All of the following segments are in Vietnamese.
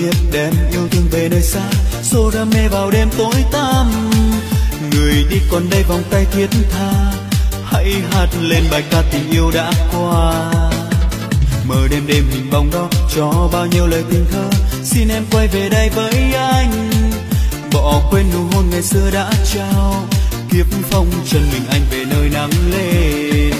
kiếp đem yêu thương về nơi xa, xô đam mê vào đêm tối tăm. Người đi còn đây vòng tay thiết tha, hãy hát lên bài ca tình yêu đã qua. Mơ đêm đêm hình bóng đó cho bao nhiêu lời tình thơ, xin em quay về đây với anh, bỏ quên nụ hôn ngày xưa đã trao. Kiếp phong trần mình anh về nơi nắng lên.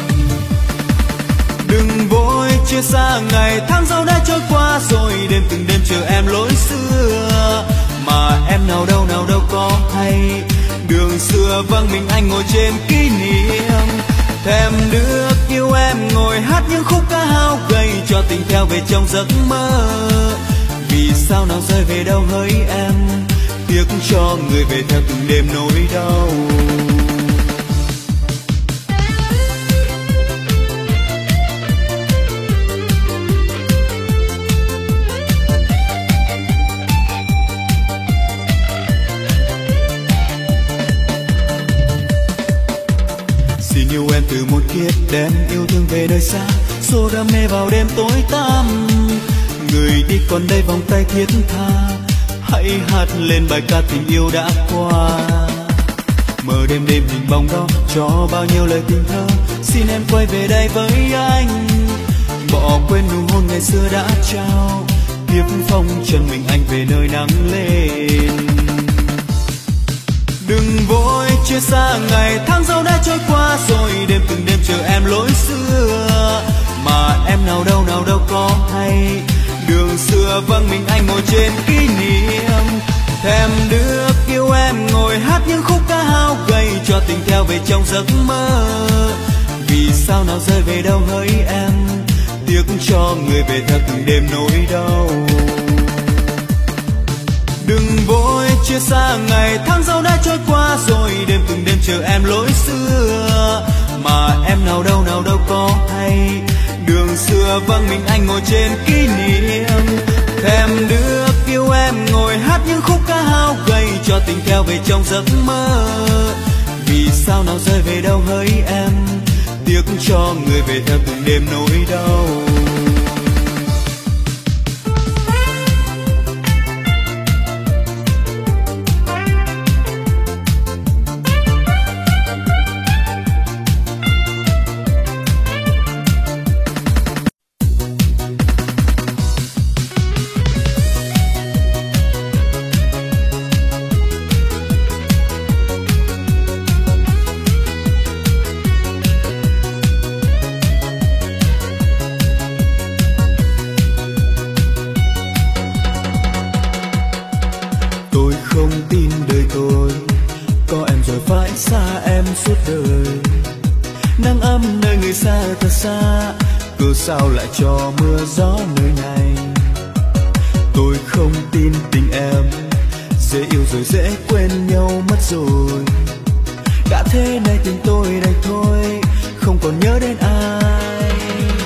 Đừng vội chia xa, ngày tháng dẫu đã trôi qua rồi, đêm từng đêm chờ em lối xưa, mà em nào đâu có hay. Đường xưa vắng mình anh ngồi trên kỷ niệm, thèm nước yêu em ngồi hát những khúc ca hao gầy, cho tình theo về trong giấc mơ. Vì sao nào rơi về đâu hỡi em, tiếc cho người về theo từng đêm nỗi đau. Xin yêu em từ một kiếp đem yêu thương về nơi xa, xô đam mê vào đêm tối tăm. Người đi còn đây vòng tay thiết tha, hãy hát lên bài ca tình yêu đã qua. Mơ đêm đêm hình bóng đó cho bao nhiêu lời tình thơ, xin em quay về đây với anh, bỏ quên nụ hôn ngày xưa đã trao. Kiếp phong trần mình anh về nơi nắng lên. Đừng vội chia xa, ngày tháng dẫu đã trôi qua rồi, đêm từng đêm chờ em lối xưa, mà em nào đâu có hay. Đường xưa vắng mình anh ngồi trên kỷ niệm, thèm nước yêu em ngồi hát những khúc ca hao gầy, cho tình theo về trong giấc mơ. Vì sao nào rơi về đâu hỡi em, tiếc cho người về theo từng đêm nỗi đau. Đừng vội chia xa, ngày tháng dẫu đã trôi qua rồi, đêm từng đêm chờ em lối xưa, mà em nào đâu có hay. Đường xưa vắng mình anh ngồi trên kỷ niệm, thèm nước yêu em ngồi hát những khúc ca hao gầy, cho tình theo về trong giấc mơ. Vì sao nào rơi về đâu hỡi em, tiếc cho người về theo từng đêm nỗi đau. Sao lại cho mưa gió nơi này? Tôi không tin tình em, dễ yêu rồi dễ quên nhau mất rồi. Đã thế này tình tôi đành thôi, không còn nhớ đến ai.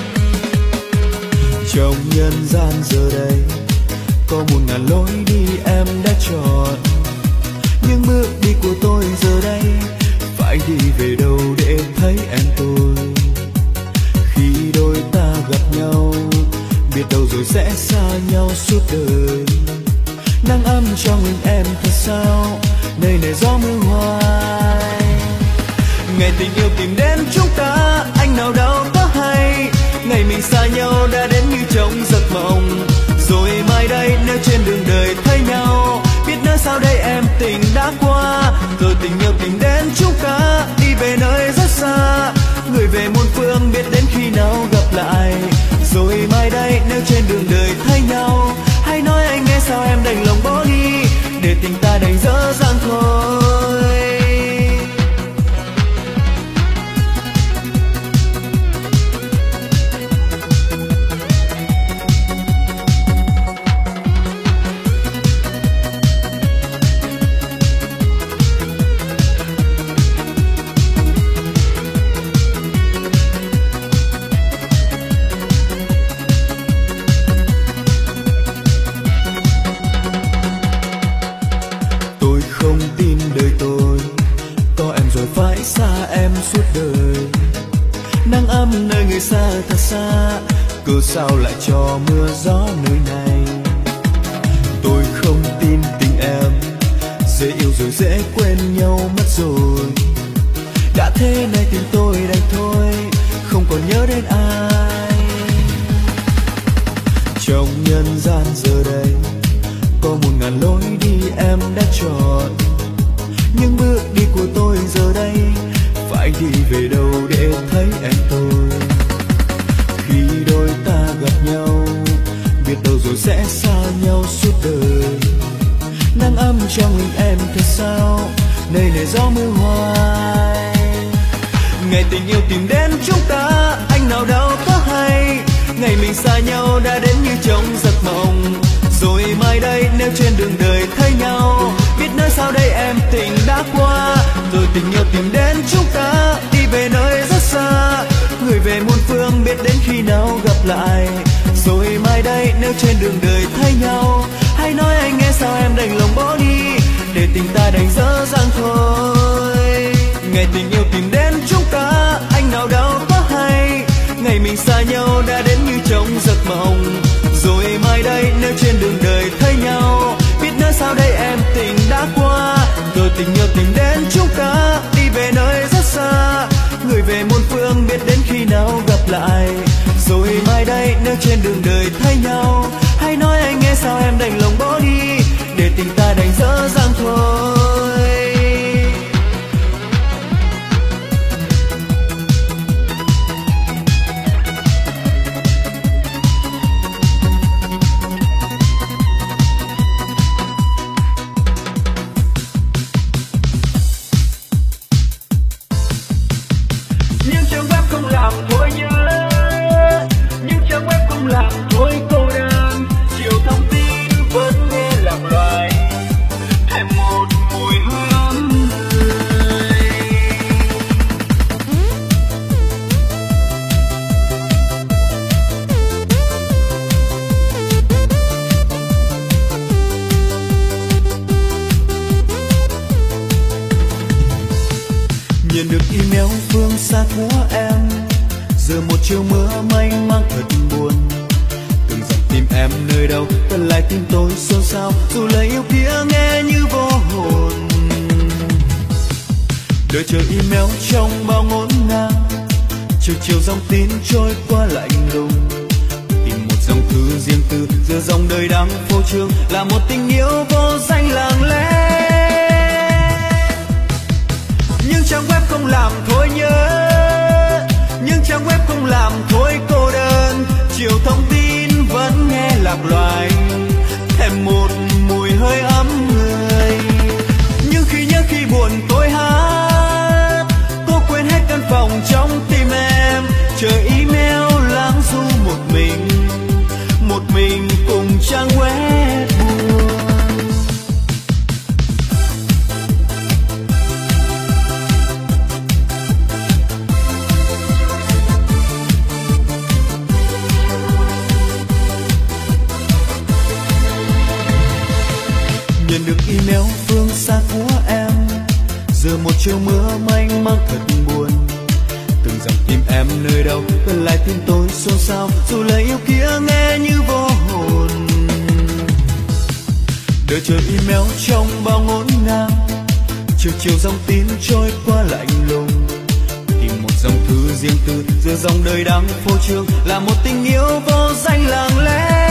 Trong nhân gian giờ đây có 1000 lối đi em đã chọn, nhưng bước đi của tôi giờ đây phải đi về đâu để thấy em tôi. Khi đôi ta gặp nhau, biết đâu rồi sẽ xa nhau suốt đời. Nắng ấm cho mình em thật sao, nơi này gió mưa hoài. Ngày tình yêu tìm đến chúng ta, anh nào đâu có hay. Ngày mình xa nhau đã đến như trong giấc mộng. Rồi mai đây nếu trên đường đời thấy nhau, biết nơi sao đây em tình đã qua. Rồi tình yêu tìm đến chúng ta, đi về nơi rất xa. Người về muôn phương biết đến khi nào gặp lại. Rồi mai đây nếu trên đường đời thấy nhau, hãy nói anh nghe sao em đành lòng bỏ đi, để tình ta đành dở dang thôi. Suốt đời nắng ấm nơi người xa thật xa, cớ sao lại cho mưa gió nơi này. không tin tình em, dễ yêu rồi dễ quên nhau mất rồi. Đã thế này tình tôi đành thôi, không còn nhớ đến ai. Trong nhân gian giờ đây có 1000 lối đi em đã chọn, nhưng bước đi của tôi giờ đây phải đi về đâu để thấy em tôi. Khi đôi ta gặp nhau, biết đâu rồi sẽ xa nhau suốt đời. Nắng ấm trong mình em thật sao, nơi này gió mưa hoài. Ngày tình yêu tìm đến chúng ta, anh nào đâu có hay. Ngày mình xa nhau đã đến như trong giấc mộng. Rồi mai đây nếu trên đường đời thấy nhau, biết nói sao đây em tình đã qua. Rồi tình yêu tìm đến chúng ta, đi về nơi rất xa. Người về muôn phương biết đến khi nào gặp lại. Rồi mai đây nếu trên đường đời thấy nhau, hãy nói anh nghe sao em đành lòng bỏ đi, để tình ta đành dở dang thôi. Ngày tình yêu tìm đến chúng ta, anh nào đâu có hay. Ngày mình xa nhau đã đến như trong giấc mộng. Rồi mai đây nếu trên đường đời thấy nhau, biết nói sao đây em tình đã qua. Rồi tình yêu tìm đến chúng ta, đi về nơi rất xa. Người về muôn phương biết đến khi nào gặp lại. Rồi mai đây nếu trên đường đời thấy nhau, hãy nói anh nghe sao em đành lòng bỏ đi, để tình ta đành dở dang thôi. Nhưng trang web không làm thôi nhớ, nhưng trang web không làm thôi cô đơn. Chiều thông tin vẫn nghe lạc loài, thêm một mùi hương người. Nhận được email phương xa của em, giờ một chiều mưa mênh mang thật buồn. Từng dòng tim em nơi đâu, vẫn lại tim tôi xôn xao. Dù lời yêu kia nghe như vô hồn, đợi chờ email trong bao ngổn ngang. Chiều dòng tin trôi qua lạnh lùng, tìm một dòng thư riêng tư giữa dòng đời đang phô trương, là một tình yêu vô danh lặng lẽ. Nhưng trang web không làm thôi nhớ, nhưng trang web không làm thôi cô đơn. Chiều thông tin vẫn nghe lạc loài, thêm một mùi hơi ấm người. Nhưng khi nhớ khi buồn tôi hát, cô quên hết căn phòng trong tim em. Chờ email lãng du một mình cùng trang web buồn. Nhận được email phương xa của em, giờ một chiều mưa mênh mang thật buồn. Từng dòng tim em nơi đâu, vẫn lại tim tôi xôn xao. Dù lời yêu kia nghe như vô hồn, đợi chờ email trong bao ngổn ngang. Chiều dòng tin trôi qua lạnh lùng, tìm một dòng thư riêng tư giữa dòng đời đang phô trương, là một tình yêu vô danh lặng lẽ.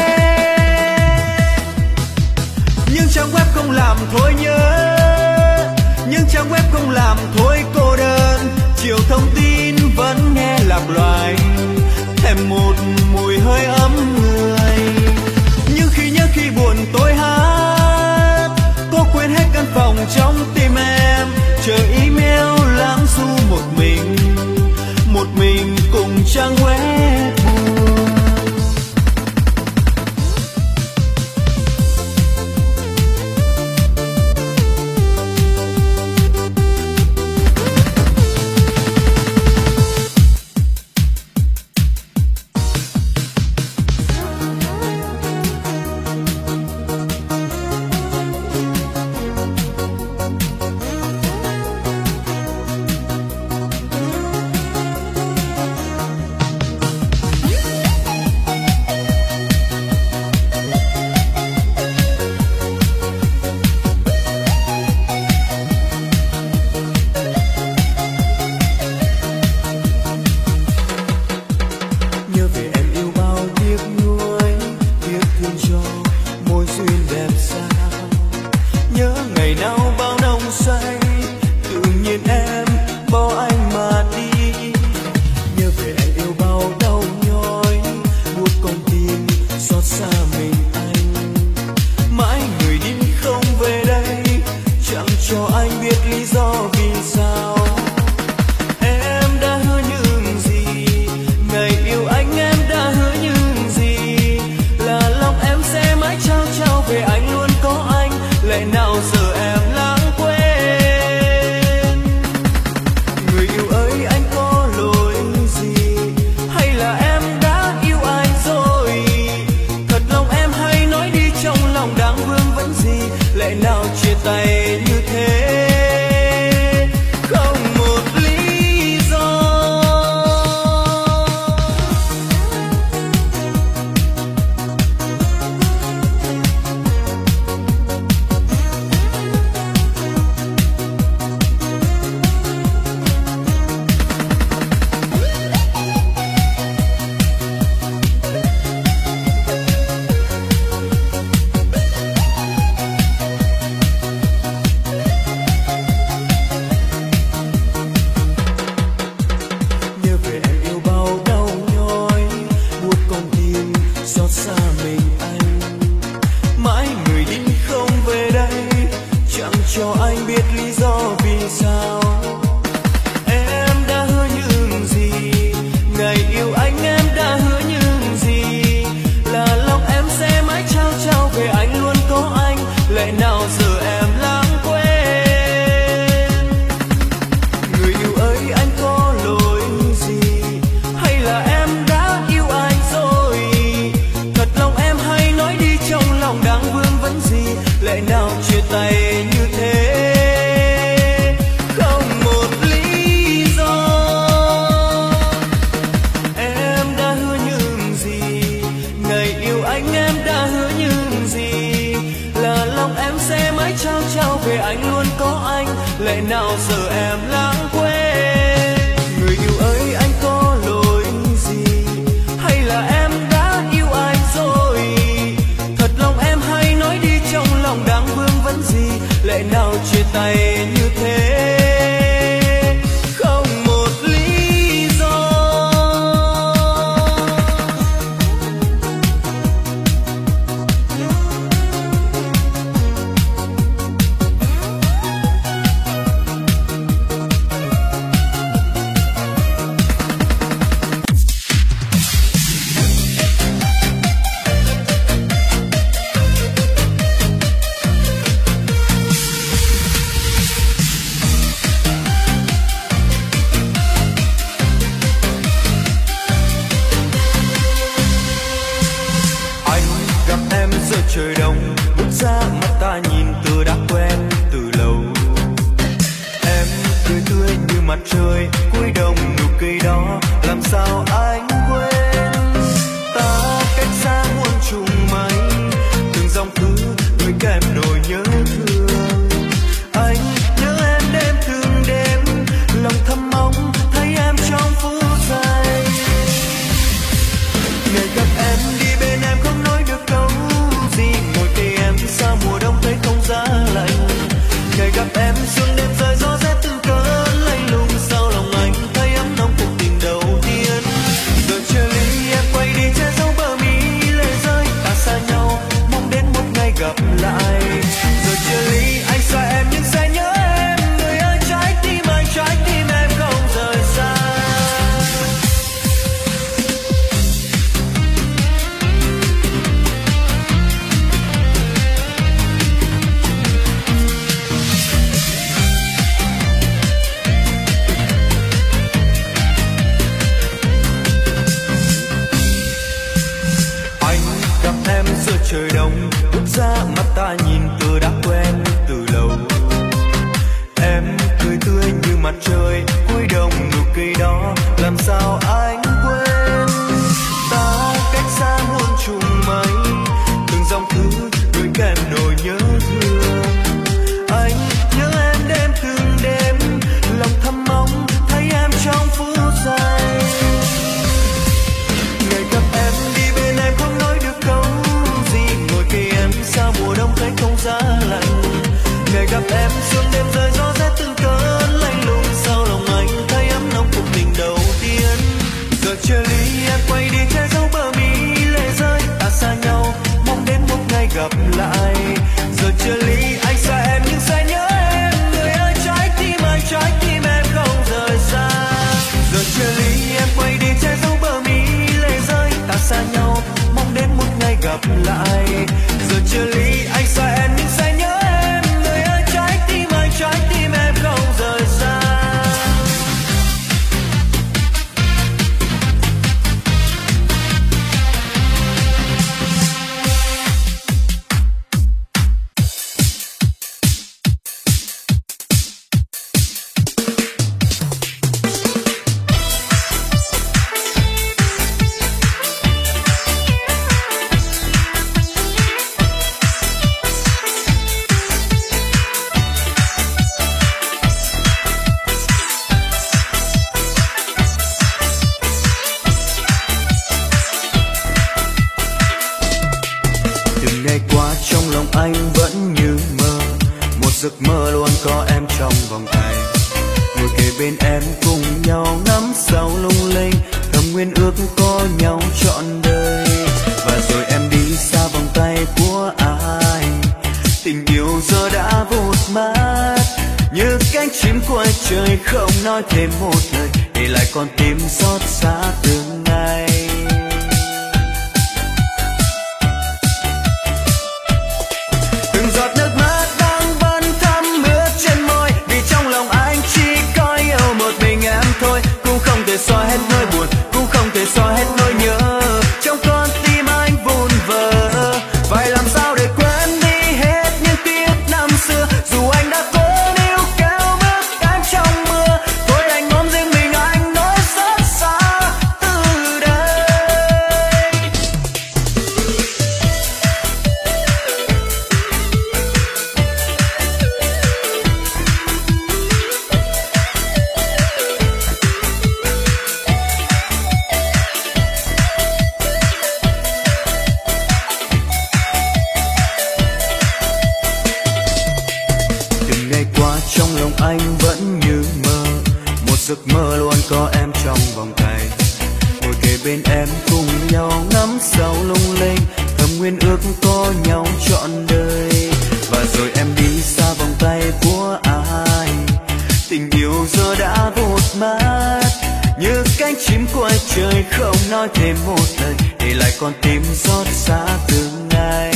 Nhưng trang web không làm thôi nhớ, nhưng trang web không làm thôi cô đơn. Chiều thông tin vẫn nghe lạc loài, thêm một mùi hơi ấm người. Nhưng khi nhớ khi buồn tôi hát, cô quên hết căn phòng trong tim em. Chờ email lãng du một mình cùng trang web buồn. nào giờ em lãng quên. Người yêu ơi anh có lỗi gì, hay là em đã yêu ai rồi? Thật lòng em hãy nói đi, trong lòng đang vương vấn gì, lẽ nào chia tay như thế không một lý do. Trời đông bước ra mắt ta nhìn từ đã quen từ lâu. Em cười tươi như mặt trời cuối đông, nụ cười đó làm sao anh quên. Ta cách xa muôn trùng mây, từng dòng thư gửi kèm nỗi nhớ thương. Anh nhớ em đêm từng đêm, lòng thầm mong thấy em trong phút giây. Ngày gặp em đi bên em không nói được câu gì, ngồi cây em xa mùa đông thấy không giá lạnh. Ngày gặp em sương đêm rơi gió rét từng cơn lạnh lùng, sau lòng anh thấy ấm nóng cuộc tình đầu tiên. Giờ chia ly em quay đi che giấu bờ mi lệ rơi, ta xa nhau mong đến một ngày gặp lại. Giờ chia ly anh xa em nhưng sẽ nhớ em, người ơi trái tim em không rời xa. Trời đông bước ra mắt ta nhìn từ đã quen từ lâu. Em cười tươi như mặt trời cuối đông, nụ cười đó làm sao anh quên. Ta cách xa muôn trùng mây, từng dòng thư gửi kèm nỗi nhớ thương. Anh nhớ em đêm từng đêm, lòng thầm mong thấy em trong phút giây. Ngày gặp em đi bên em không nói được câu gì, ngồi cây em xa mùa đông thấy không giá lạnh. Ngày gặp em sương đêm rơi gió rét từng cơn lạnh lùng, sau lòng anh thấy ấm nóng cuộc tình đầu tiên. Giờ chia ly em quay đi che giấu bờ mi lệ rơi, ta xa nhau mong đến một ngày gặp lại. Giờ chia ly anh xa em nhưng sẽ nhớ em, người ơi trái tim em không rời xa. Giờ chia ly em quay đi che giấu bờ mi lệ rơi, ta xa nhau mong đến một ngày gặp lại. Giờ chia ly anh xa em nhưng sẽ nhớ em, người ơi trái tim em không rời xa. Anh vẫn như mơ, một giấc mơ luôn có em trong vòng tay. Ngồi kề bên em cùng nhau ngắm sao lung linh, thầm nguyên ước có nhau trọn đời. Và rồi em đi xa vòng tay của ai, tình yêu giờ đã vụt mất như cánh chim cuối trời, không nói thêm một lời để lại con tim xót xa từng ngày. Giọt nước mắt đang vẫn thấm ướt trên môi, vì trong lòng anh chỉ có yêu một mình em thôi. Cũng không thể xóa hết nỗi buồn, cũng không thể xóa hết nỗi nhớ, trong con tim anh vun vỡ. Phải làm sao để quên đi hết những ký ức năm xưa, dù anh đã cố níu kéo bước em trong mưa. Thôi anh ôm riêng mình anh nỗi xót xa từ đây. trong vòng tay, ngồi kề bên em cùng nhau ngắm sao lung linh, thầm nguyện ước có nhau trọn đời. Và rồi em đi xa vòng tay của ai, tình yêu giờ đã vụt mất như cánh chim cuối trời, không nói thêm một lời để lại con tim xót xa từng ngày.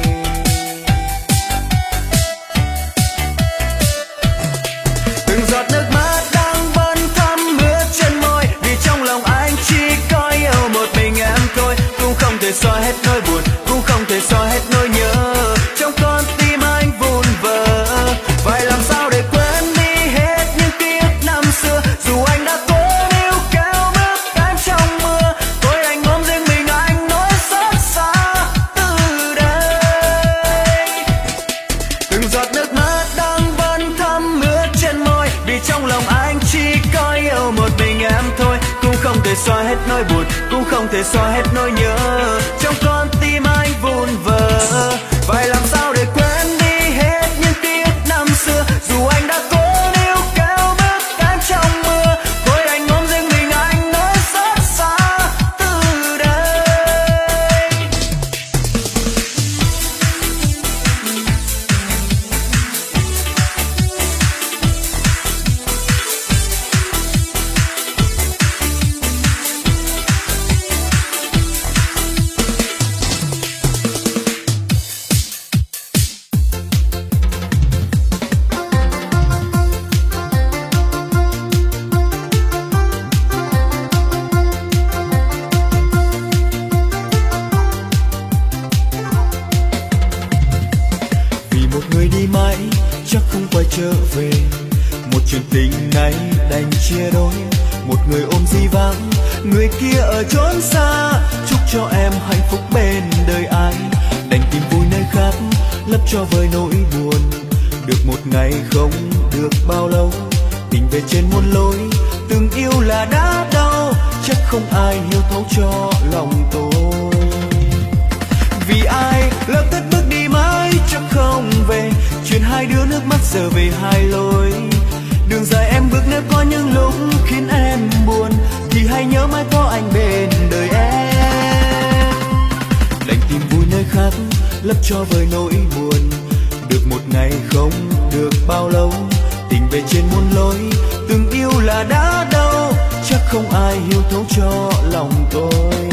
Từng giọt nước mắt đang vẫn thấm ướt trên môi, vì trong lòng anh chỉ có yêu một mình em thôi. Cũng không thể xóa hết nỗi buồn, cũng không thể xóa hết nỗi nhớ, trong con tim anh vun vỡ. Phải làm sao để quên đi hết những ký ức năm xưa, dù anh đã cố níu kéo bước em trong mưa, tôi anh ôm riêng mình anh nỗi xót xa từ đây. Từng giọt nước mắt đang vẫn thấm ướt trên môi, vì trong lòng anh chỉ có yêu một mình em thôi. Cũng không thể xóa hết nỗi buồn, cũng không thể xóa hết nỗi nhớ, trong con tim anh vun vỡ. Phải làm sao để quên đi hết những ký ức năm xưa, dù anh đã cố níu kéo bước em trong mưa, thôi anh ôm riêng mình anh nỗi xót xa từ đây. Vì một người đi mãi chắc không quay trở về, một chuyện tình này đành chia đôi. Một người ôm di vắng, người kia ở chốn xa, chúc cho em hạnh phúc bên đời anh. Đành tìm vui nơi khác, lấp cho vơi nỗi buồn. Được một ngày không được bao lâu, tình về trên muôn lối. Từng yêu là đã đau, chắc không ai hiểu thấu cho lòng tôi. Vì ai lỡ cất bước đi mãi chắc không về, chuyện hai đứa nước mắt giờ về hai lối. Đường dài em bước nếu có những lúc khiến em buồn, thì hãy nhớ mãi có anh bên đời em. Đành tìm vui nơi khác, lấp cho vơi nỗi buồn. Được một ngày không được bao lâu, tình về trên muôn lối. Từng yêu là đã đau, chắc không ai hiểu thấu cho lòng tôi.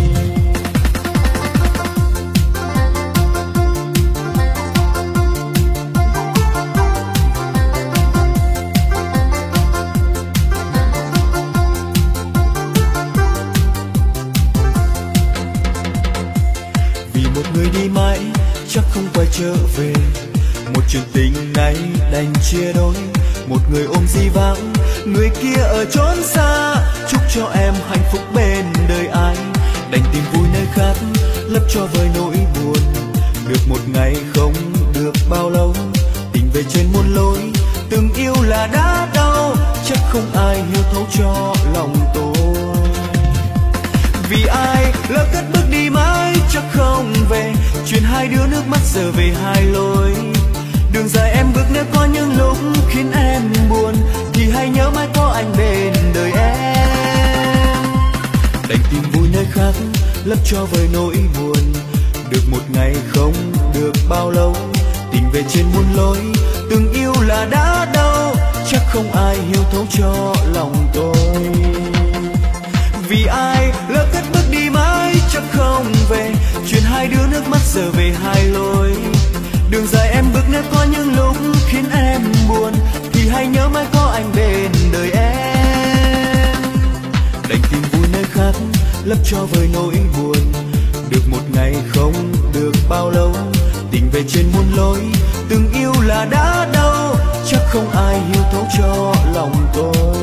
Một người đi mãi chắc không quay trở về, một chuyện tình này đành chia đôi. Một người ôm di vắng, người kia ở chốn xa, chúc cho em hạnh phúc bên đời anh. Đành tìm vui nơi khác, lấp cho vơi nỗi buồn. Được một ngày không được bao lâu, tình về trên muôn lối. Từng yêu là đã đau, chắc không ai hiểu thấu cho lòng tôi. Vì ai lỡ cất bước đi mãi chắc không về, chuyện hai đứa nước mắt giờ về hai lối. Đường dài em bước nếu có những lúc khiến em buồn, thì hãy nhớ mãi có anh bên đời em. Đành tìm vui nơi khác, lấp cho vơi nỗi buồn. Được một ngày không được bao lâu, tình về trên muôn lối. Từng yêu là đã đau, chắc không ai hiểu thấu cho lòng tôi. Vì ai lỡ cất bước đi mãi chắc không về, chuyện hai đứa nước mắt giờ về hai lối. Đường dài em bước nếu có những lúc khiến em buồn, thì hãy nhớ mãi có anh bên đời em. Đành tìm vui nơi khác, lấp cho vơi nỗi buồn. Được một ngày không được bao lâu, tình về trên muôn lối. Từng yêu là đã đau, chắc không ai hiểu thấu cho lòng tôi.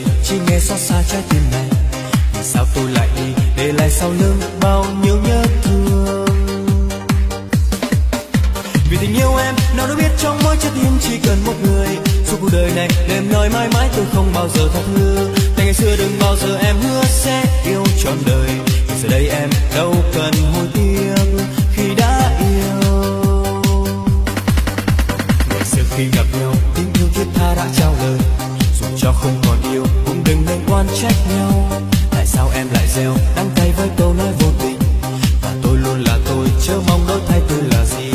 đây chỉ nghe xót xa trái tim này. Vì sao tôi lại đi để lại sau lưng bao nhiêu nhớ thương. Vì tình yêu em nào đâu biết trong mỗi trái tim chỉ cần một người. Suốt cuộc đời này để em nói mãi mãi tôi không bao giờ tha thứ. Tại ngày xưa đừng bao giờ em hứa sẽ yêu trọn đời. Vì giờ đây em đâu cần hối tiếc khi đã yêu. Ngày xưa khi gặp nhau tình yêu thiết tha đã trao lời. Dù cho không còn yêu cũng đừng nên oan trách nhau. Tại sao em lại gieo đắng cay với câu nói vô tình. Và tôi luôn là tôi chớ mong đổi thay tôi là gì.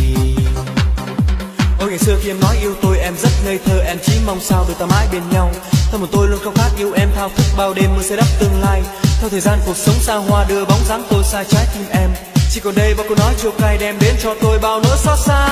Ôi ngày xưa khi em nói yêu tôi em rất ngây thơ. Em chỉ mong sao đôi ta mãi bên nhau. Tâm hồn tôi luôn khao khát yêu em thao thức bao đêm mơ sẽ đắp tương lai. Theo thời gian cuộc sống xa hoa đưa bóng dáng tôi xa trái tim em. Chỉ còn đây bao câu nói chua cay đem đến cho tôi bao nỗi xót xa.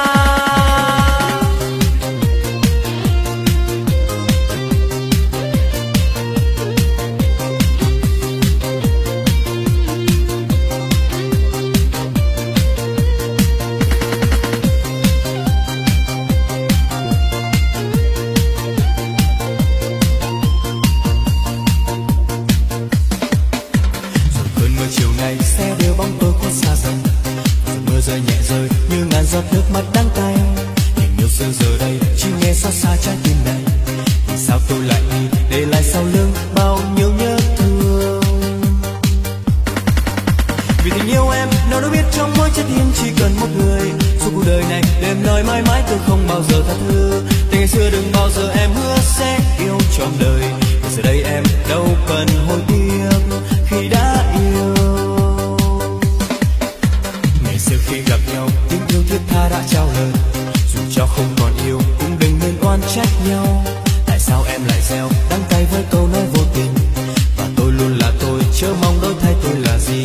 Giọt nước mắt đắng cay tình yêu xưa giờ đây chỉ nghe xót xa trái tim này. Vì sao tôi lại đi để lại sau lưng bao nhiêu nhớ thương. Vì tình yêu em nào đâu biết trong mỗi trái tim chỉ cần một người. Suốt cuộc đời này để em nói mãi mãi tôi không bao giờ tha thứ. Từ ngày xưa đừng bao giờ em hứa sẽ yêu trọn đời. Và giờ đây em đâu cần hối tiếc khi đã yêu. Ngày xưa khi gặp nhau yêu thiết tha đã trao lời. Dù cho không còn yêu cũng đừng nên oan trách nhau. Tại sao em lại gieo đắng cay với câu nói vô tình. Và tôi luôn là tôi chớ mong đổi thay tôi là gì.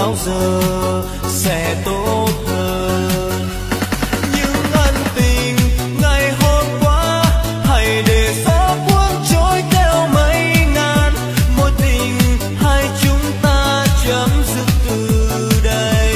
bao giờ sẽ tốt hơn. Những ân tình ngày hôm qua hãy để gió cuốn trôi theo mây ngàn, mối tình hai chúng ta chấm dứt từ đây.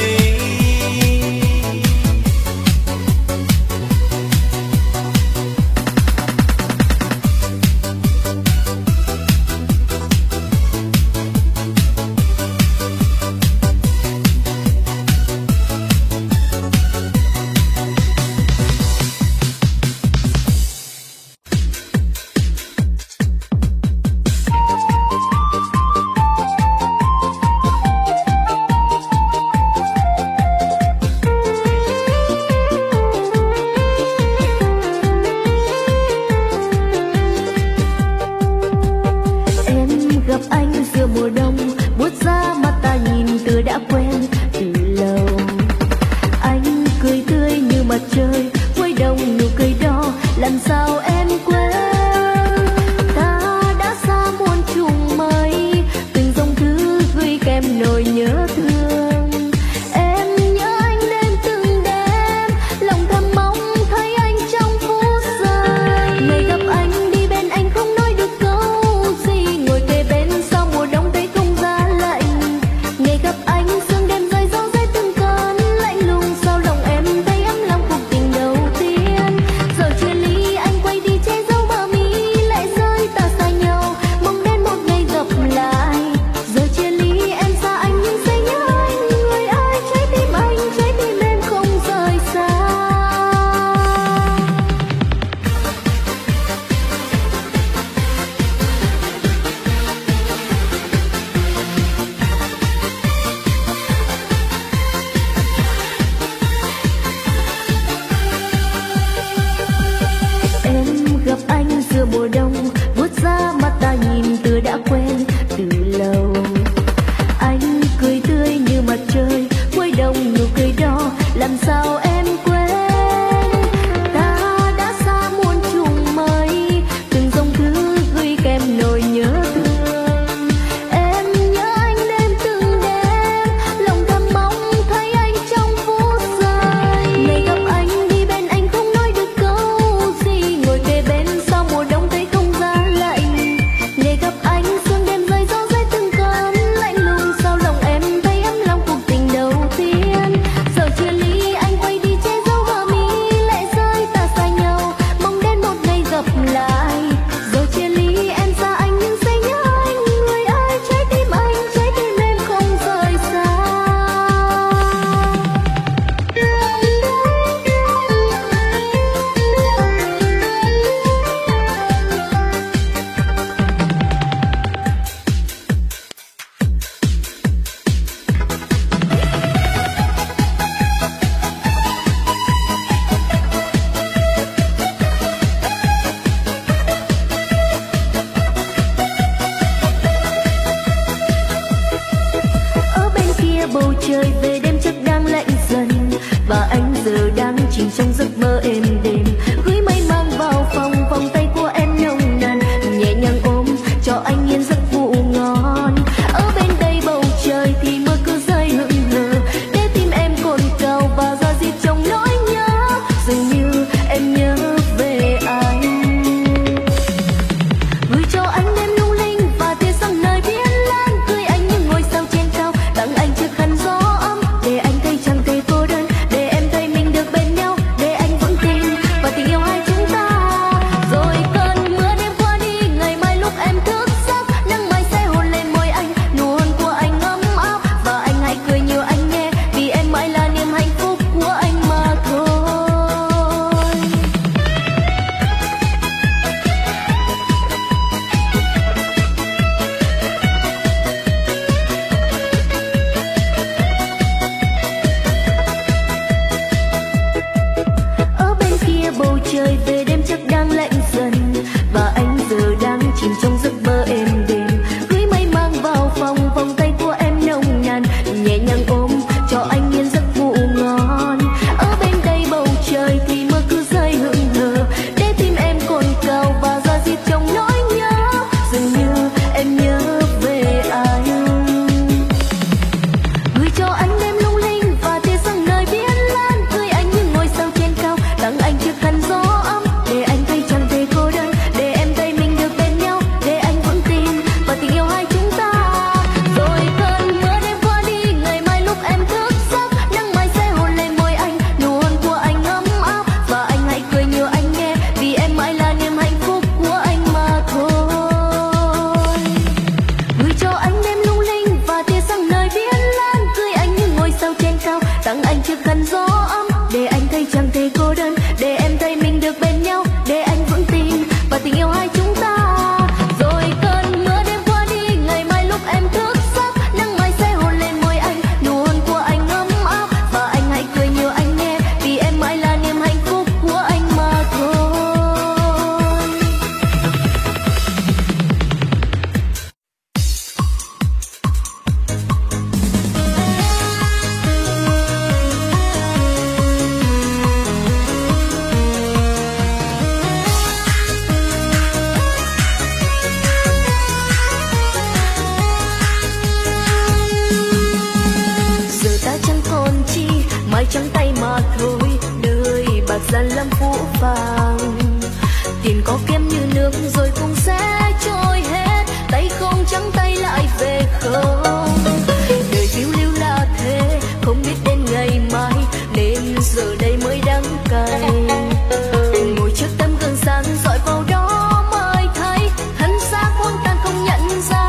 gian lắm phũ phàng. Tiền có kiếm như nước rồi cũng sẽ trôi hết, tay không trắng tay lại về không. Đời phiêu lưu là thế, không biết đến ngày mai, nên giờ đây mới đắng cay. Ngồi trước tấm gương sáng dọi vào đó mới thấy thân xác hoang tàn không nhận ra.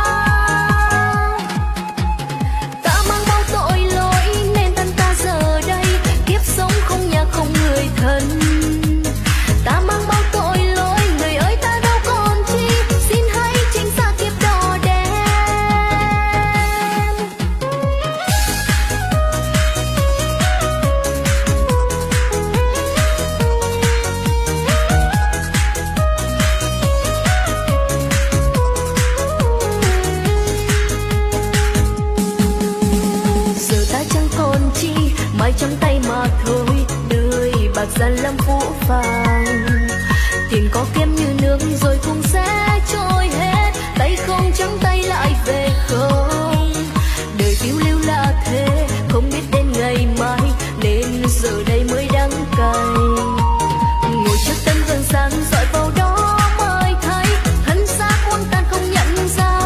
Ta mang bao tội lỗi nên thân ta giờ đây kiếp sống không nhà không người thân. Ta mang bao tội lỗi người ơi ta đâu còn chi, xin hãy tránh xa kiếp đỏ đen. Giờ ta chẳng còn chi, mai trong tay mà thôi, đời bạc gian lắm phũ phàng. Tiền có kiếm như nước rồi cũng sẽ trôi hết, tay không trắng tay lại về không. Đời phiêu lưu là thế, không biết đến ngày mai, nên giờ đây mới đắng cay. Ngồi trước tấm gương sáng dọi vào đó mới thấy thân xác hoang tàn không nhận ra.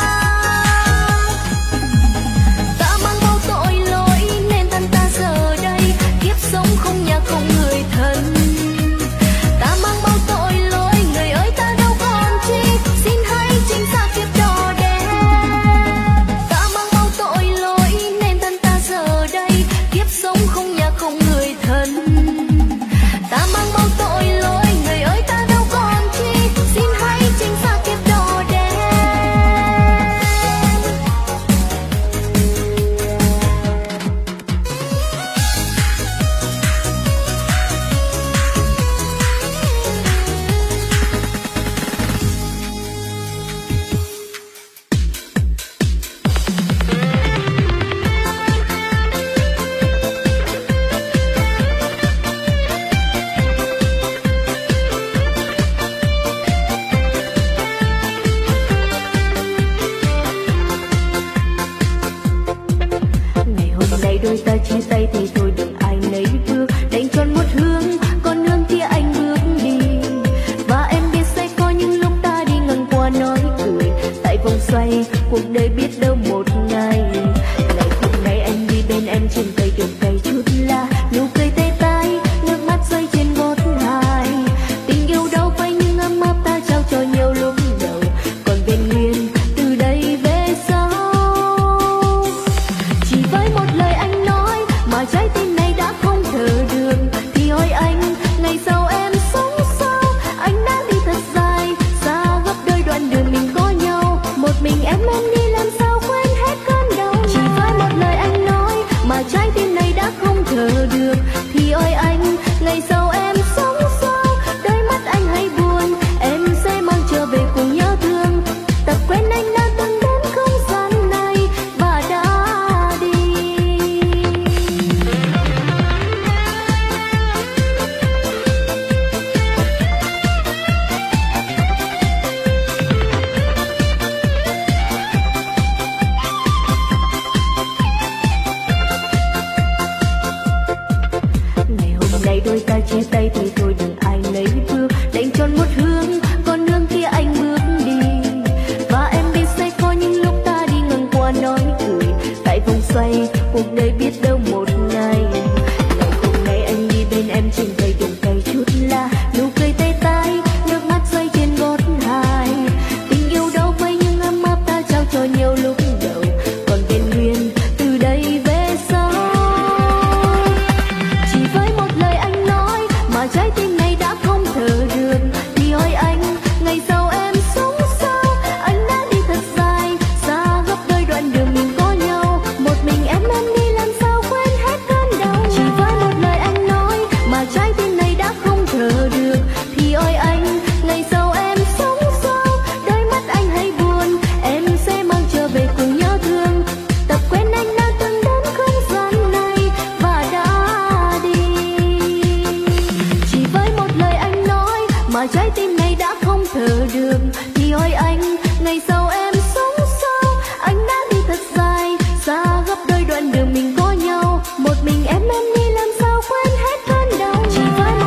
Ta mang bao tội lỗi nên thân ta giờ đây kiếp sống không nhà không người thân. Ta mang bao tội lỗi người ơi ta đâu còn chi, xin hãy tránh xa kiếp đỏ đen. Ta mang bao tội lỗi nên thân ta giờ đây kiếp sống không nhà không người thân. Ta mang bao tội lỗi người ơi ta đâu còn chi, xin hãy tránh xa kiếp đỏ đen. Ngày hôm nay đôi ta chia tay thì thôi đừng ai nấy bước, đánh tròn một hướng, con hướng kia anh bước đi. Và em biết sẽ có những lúc ta đi ngang qua nói cười, tại vòng xoay cuộc đời biết đâu một ngày. Ngày hôm nay anh đi bên em trên cây đường cây chút lá, nụ cười tê tái, nước mắt rơi trên gót hai. Tình yêu đâu phải những ấm áp ta trao cho nhiều lúc đầu, còn bên nguyên từ đây về sau. Chỉ với một lời anh nói mà trái tim này đã không thở được, thì hỏi anh ngày sau em sống sao? Anh đã đi thật dài, xa gấp đôi đoạn đường mình có nhau, một mình em đi làm sao quên hết cơn đau. Chỉ với một lời anh nói mà trái tim này đã không thở được, thì hỏi anh ngày sau em sống sao? Đôi mắt anh hay buồn, em sẽ mang trở về cùng nhớ thương. Tập quên anh đã từng đến không gian này và đã đi. Ngày hôm nay đôi ta chia tay thì thôi đừng ai nấy bước, đánh tròn một hướng, con hướng kia anh bước đi. Và em biết sẽ có những lúc ta đi ngang qua nói cười, tại vòng xoay cuộc đời biết đâu một ngày. Ngày hôm nay anh đi bên em trên cây đường cây chút lá, nụ cười tê tái, nước mắt rơi trên gót hai. Tình yêu đâu phải những ấm áp ta trao cho nhiều lúc đầu, còn bên nguyên từ đây về sau. Chỉ với một lời anh nói mà trái tim này đã không thở được, thì hỏi anh ngày sau em sống sao? Anh đã đi thật dài, xa gấp đôi đoạn đường mình có nhau, một mình em đi làm sao quên hết cơn đau. Chỉ với một lời anh nói mà trái tim này đã không thở được, thì hỏi anh ngày sau em sống sao? Đôi mắt anh hay buồn, em sẽ mang trở về cùng nhớ thương. Tập quên anh đã từng đến không gian này và đã đi. Chỉ với một lời anh nói mà trái tim này đã không thở được, thì hỏi anh ngày sau em sống sao? Anh đã đi thật dài, xa gấp đôi đoạn đường mình có nhau, một mình em đi làm sao quên hết cơn đau. Chỉ với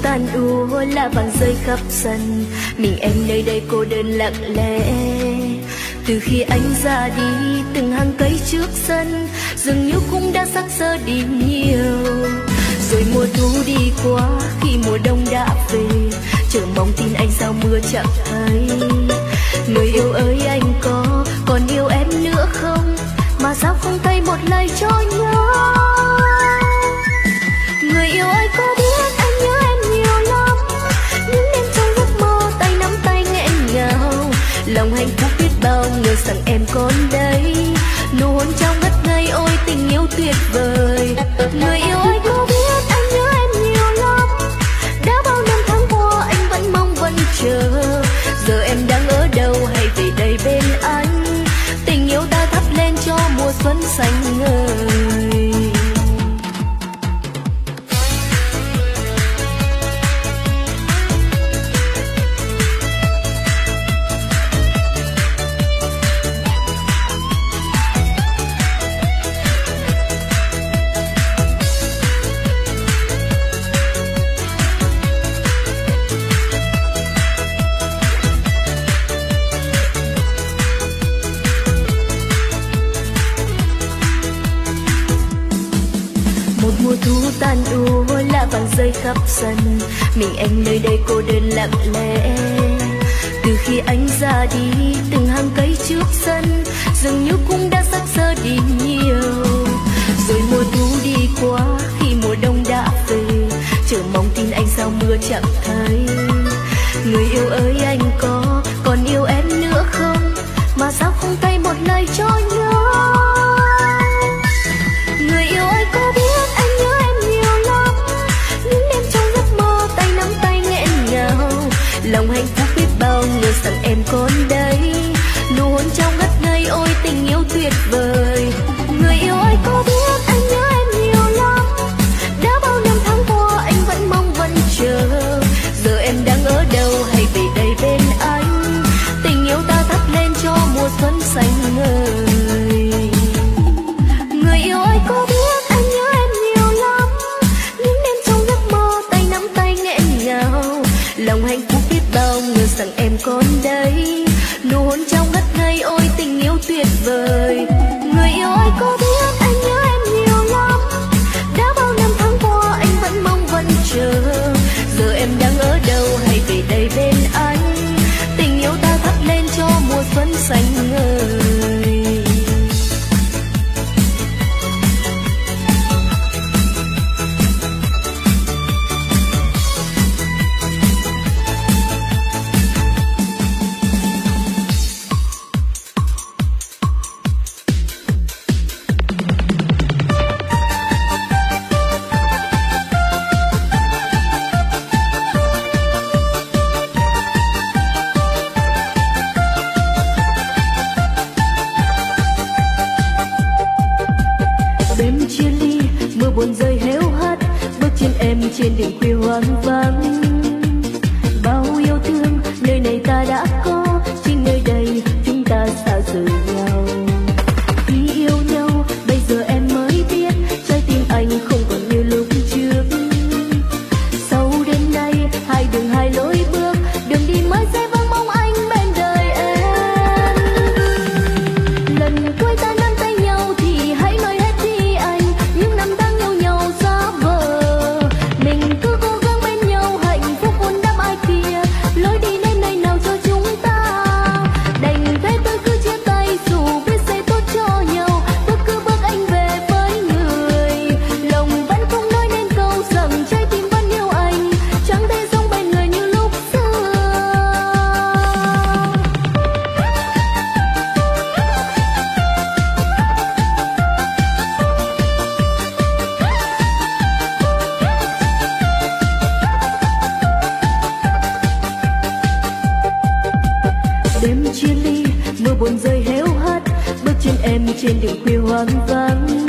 tàn úa lá vàng rơi khắp sân, mình em nơi đây cô đơn lặng lẽ. Từ khi anh ra đi, từng hàng cây trước sân dường như cũng đã sắc sơ đi nhiều. Rồi mùa thu đi qua, khi mùa đông đã về, chờ mong tin anh sao mưa chẳng thấy. Người yêu ơi anh có còn yêu em nữa không, mà sao không thấy một lời cho nhau. Người yêu ơi có biết anh nhớ em nhiều lắm, những đêm trong giấc mơ tay nắm tay nghẹn ngào. Lòng hạnh phúc biết bao ngờ rằng em còn đây, nụ hôn trong ngất ngây ôi tình yêu tuyệt vời. Người yêu ơi có biết anh nhớ em nhiều lắm, đã bao năm tháng qua anh vẫn mong vẫn chờ. Giờ em đang ở đâu hãy về đây bên anh, tình yêu ta thắp lên cho mùa xuân xanh ngời. Mùa thu tàn úa lá vàng rơi khắp sân, mình em nơi đây cô đơn lặng lẽ. Từ khi anh ra đi, từng hàng cây trước sân dường như cũng đã sắc sơ đi nhiều. Rồi mùa thu đi qua, khi mùa đông đã về, chờ mong tin anh sao mưa chẳng thấy. Người yêu ơi anh có còn yêu em nữa không, mà sao không thấy một lời cho nhau. Người yêu ơi có biết anh nhớ em nhiều lắm, những đêm trong giấc mơ tay nắm tay nghẹn ngào. Lòng hạnh phúc biết bao ngờ rằng em còn đây, nụ hôn trong ngất ngây ôi tình yêu tuyệt vời. Người yêu ơi có biết anh nhớ em nhiều lắm, đã bao năm tháng qua anh vẫn mong vẫn chờ. Giờ em đang ở đâu hãy về đây bên anh, tình yêu ta thắp lên cho mùa xuân xanh ngời. Người yêu ơi có biết anh nhớ em nhiều lắm, những đêm trong giấc mơ tay nắm tay nghẹn ngào. Lòng hạnh phúc biết bao ngờ rằng em còn đây, nụ hôn trong ngất ngây ôi tình yêu tuyệt vời. Người yêu ơi có biết anh nhớ em nhiều lắm, đã bao năm tháng qua anh vẫn mong vẫn chờ. Giờ em đang ở đâu hãy về đây bên anh, tình yêu ta thắp lên cho mùa xuân xanh ngời. Buồn rơi héo hắt bước chân em trên đường khuya hoang vắng. Bao yêu thương nơi này ta đã có, chính nơi đây chúng ta xa rời nhau. Khi yêu nhau bây giờ em mới biết, trái tim anh không còn như lúc trước. Sau đêm nay hai đường hai lối bước, đường đi mới sẽ vắng bóng anh bên đời em. Lần cuối ta nắm tay nhau thì hãy nói hết đi anh, những năm tháng đêm chia ly, mưa buồn rơi héo hắt bước chân em trên đường khuya hoang vắng.